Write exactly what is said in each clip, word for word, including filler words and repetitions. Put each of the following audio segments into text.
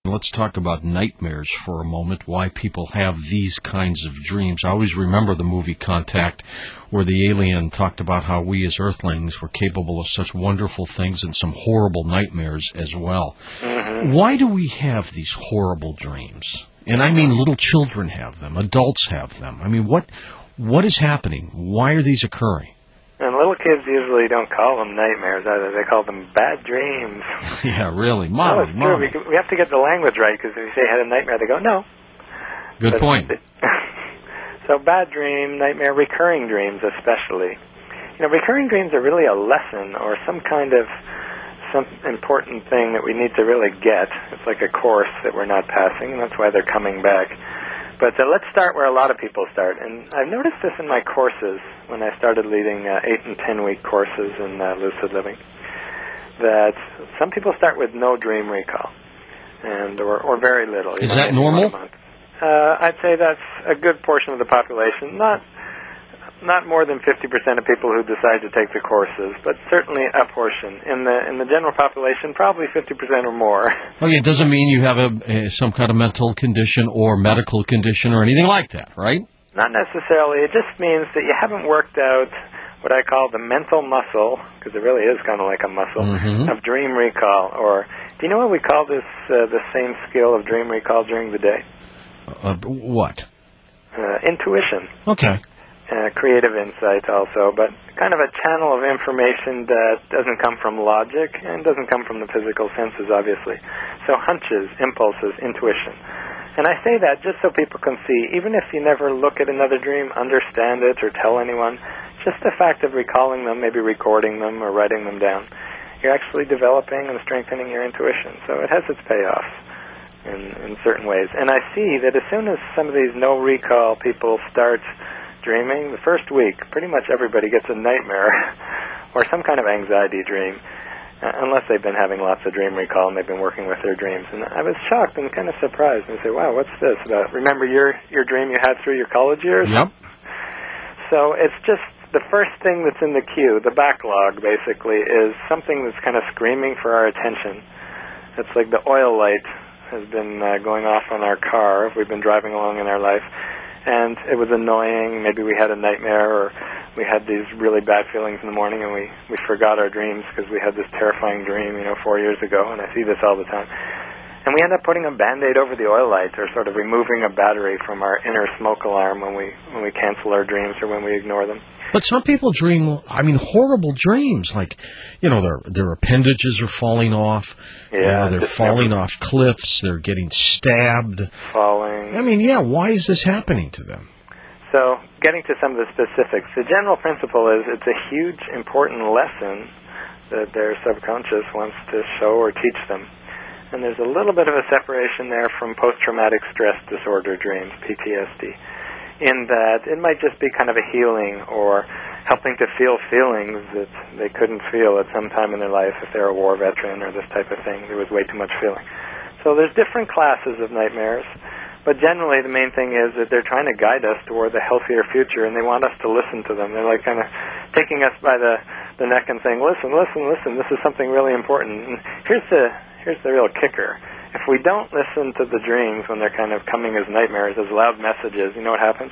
Let's talk about nightmares for a moment, why people have these kinds of dreams. I always remember the movie Contact, where the alien talked about how we as Earthlings were capable of such wonderful things and some horrible nightmares as well. Mm-hmm. Why do we have these horrible dreams? And I mean little children have them, adults have them. I mean, what what is happening? Why are these occurring? And little kids usually don't call them nightmares either. They call them bad dreams. Yeah, really. Mommy, no, it's mommy. true. We, we have to get the language right, because if you say I had a nightmare, they go, no. Good but, point. So bad dream, nightmare, recurring dreams especially. You know, recurring dreams are really a lesson or some kind of some important thing that we need to really get. It's like a course that we're not passing, and that's why they're coming back. But uh, let's start where a lot of people start. And I've noticed this in my courses when I started leading uh, eight- and ten-week courses in uh, lucid living, that some people start with no dream recall, and or, or very little. Is that normal? Uh, I'd say that's a good portion of the population. Not not more than fifty percent of people who decide to take the courses, but certainly a portion. In the in the general population, probably fifty percent or more. Okay, it doesn't mean you have a, a some kind of mental condition or medical condition or anything like that, right? Not necessarily. It just means that you haven't worked out what I call the mental muscle, because it really is kind of like a muscle, mm-hmm. of dream recall. Or do you know what we call this, uh, the same skill of dream recall during the day? Uh, what? Uh, intuition. Okay. Uh, creative insight also, but kind of a channel of information that doesn't come from logic and doesn't come from the physical senses, obviously. So hunches, impulses, intuition. And I say that just so people can see, even if you never look at another dream, understand it, or tell anyone, just the fact of recalling them, maybe recording them or writing them down, you're actually developing and strengthening your intuition. So it has its payoffs in, in certain ways. And I see that as soon as some of these no-recall people start dreaming, the first week, pretty much everybody gets a nightmare or some kind of anxiety dream, uh, unless they've been having lots of dream recall and they've been working with their dreams. And I was shocked and kind of surprised. And I say, wow, what's this about? Remember your, your dream you had through your college years? Yep. So it's just the first thing that's in the queue, the backlog, basically, is something that's kind of screaming for our attention. It's like the oil light has been uh, going off on our car if we've been driving along in our life. And it was annoying. Maybe we had a nightmare, or we had these really bad feelings in the morning, and we, we forgot our dreams because we had this terrifying dream, you know, four years ago, and I see this all the time. And we end up putting a Band-Aid over the oil light, or sort of removing a battery from our inner smoke alarm when we when we cancel our dreams or when we ignore them. But some people dream, I mean, horrible dreams, like, you know, their their appendages are falling off, yeah, you know, they're falling never... off cliffs, they're getting stabbed. Falling. I mean, yeah, why is this happening to them? So, getting to some of the specifics, the general principle is it's a huge, important lesson that their subconscious wants to show or teach them. And there's a little bit of a separation there from post-traumatic stress disorder dreams, P T S D. In that it might just be kind of a healing or helping to feel feelings that they couldn't feel at some time in their life if they're a war veteran or this type of thing. There was way too much feeling. So there's different classes of nightmares, but generally the main thing is that they're trying to guide us toward a healthier future, and they want us to listen to them. They're like kind of taking us by the, the neck and saying, listen, listen, listen, this is something really important. And here's the, here's the real kicker. If we don't listen to the dreams when they're kind of coming as nightmares, as loud messages, you know what happens?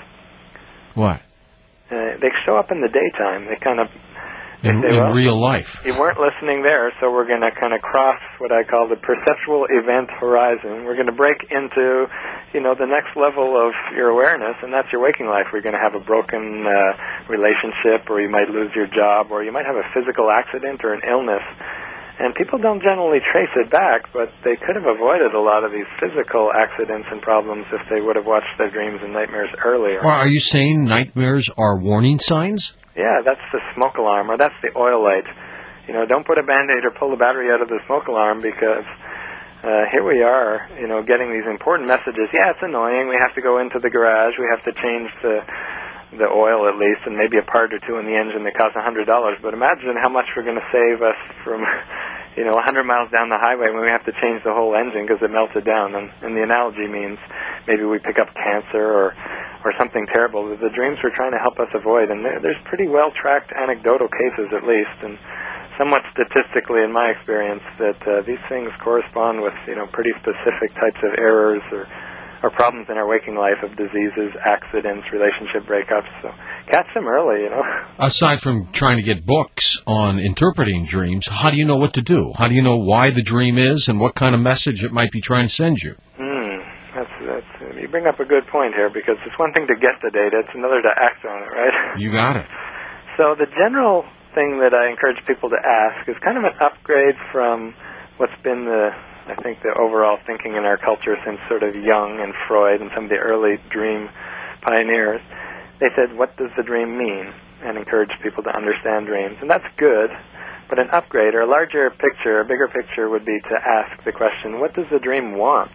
What? Uh, they show up in the daytime. They kind of... They in say, in well, real life. You weren't listening there, so we're going to kind of cross what I call the perceptual event horizon. We're going to break into, you know, the next level of your awareness, and that's your waking life. We're going to have a broken uh, relationship, or you might lose your job, or you might have a physical accident or an illness. And people don't generally trace it back, but they could have avoided a lot of these physical accidents and problems if they would have watched their dreams and nightmares earlier. Well, are you saying nightmares are warning signs? Yeah, that's the smoke alarm, or that's the oil light. You know, don't put a Band-Aid or pull the battery out of the smoke alarm, because uh, here we are, you know, getting these important messages. Yeah, it's annoying. We have to go into the garage. We have to change the the oil at least, and maybe a part or two in the engine that costs a hundred dollars. But imagine how much we're going to save us from, you know, a hundred miles down the highway when we have to change the whole engine because it melted down. And, and the analogy means maybe we pick up cancer or or something terrible that the dreams were trying to help us avoid. And there, there's pretty well-tracked anecdotal cases, at least. And somewhat statistically, in my experience, that uh, these things correspond with, you know, pretty specific types of errors or, or problems in our waking life of diseases, accidents, relationship breakups. So catch them early, you know. Aside from trying to get books on interpreting dreams, how do you know what to do? How do you know why the dream is and what kind of message it might be trying to send you? Hmm. That's, that's, you bring up a good point here, because it's one thing to get the data, it's another to act on it, right? You got it. So the general thing that I encourage people to ask is kind of an upgrade from what's been the, I think, the overall thinking in our culture since sort of Jung and Freud and some of the early dream pioneers. They said, what does the dream mean? And encourage people to understand dreams. And that's good, but an upgrade or a larger picture, a bigger picture would be to ask the question, what does the dream want?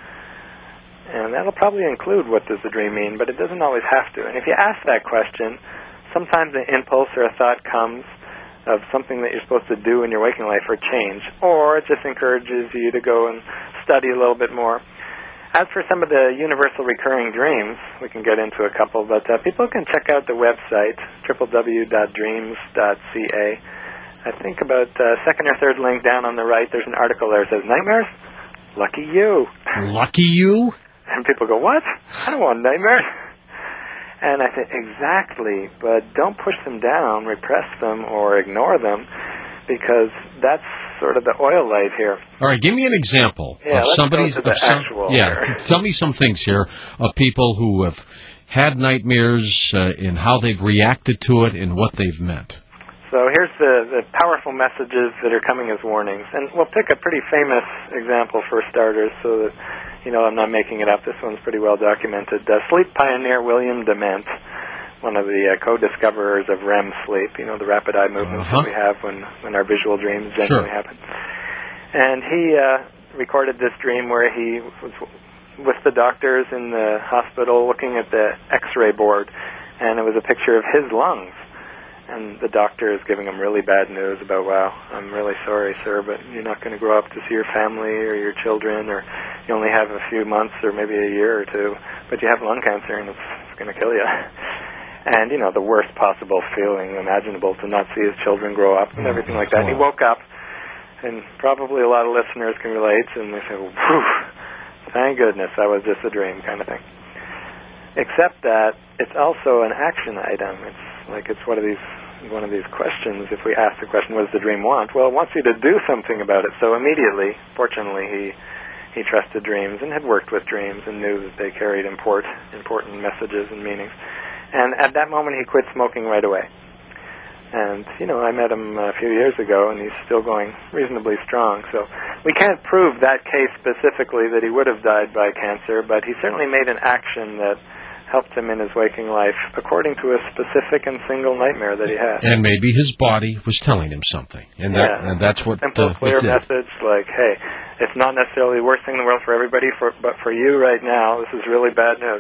And that'll probably include what does the dream mean, but it doesn't always have to. And if you ask that question, sometimes an impulse or a thought comes of something that you're supposed to do in your waking life or change, or it just encourages you to go and study a little bit more. As for some of the universal recurring dreams, we can get into a couple, but uh, people can check out the website, w w w dot dreams dot c a. I think about uh, second or third link down on the right, there's an article there that says, nightmares? Lucky you. Lucky you? And people go, what? I don't want nightmares. And I think, exactly, but don't push them down, repress them, or ignore them, because that's sort of the oil light here. All right, give me an example yeah, of let's somebody's... go to the of some, actual yeah, here. Tell me some things here of people who have had nightmares, uh, and how they've reacted to it and what they've meant. So here's the, the powerful messages that are coming as warnings. And we'll pick a pretty famous example for starters so that, you know, I'm not making it up. This one's pretty well documented. Uh, sleep pioneer William Dement, one of the uh, co-discoverers of R E M sleep, you know, the rapid eye movements uh-huh. that we have when, when our visual dreams genuinely Sure. happen. And he uh, recorded this dream where he was with the doctors in the hospital looking at the x-ray board, and it was a picture of his lungs. And the doctor is giving him really bad news about, wow, I'm really sorry, sir, but you're not going to grow up to see your family or your children, or you only have a few months or maybe a year or two, but you have lung cancer and it's, it's going to kill you. And, you know, the worst possible feeling imaginable to not see his children grow up and everything like that. And he woke up, and probably a lot of listeners can relate, and they say, whew, thank goodness, that was just a dream kind of thing. Except that it's also an action item. It's like it's one of these one of these questions. If we ask the question, what does the dream want? Well, it wants you to do something about it. So immediately, fortunately, he he trusted dreams and had worked with dreams and knew that they carried import, important messages and meanings. And at that moment, he quit smoking right away. And, you know, I met him a few years ago, and he's still going reasonably strong. So we can't prove that case specifically that he would have died by cancer, but he certainly made an action that helped him in his waking life according to a specific and single nightmare that he had. And maybe his body was telling him something. And, that, yeah. and that's what... Simple, uh, clear it did. message like, hey, it's not necessarily the worst thing in the world for everybody, for, but for you right now, this is really bad news.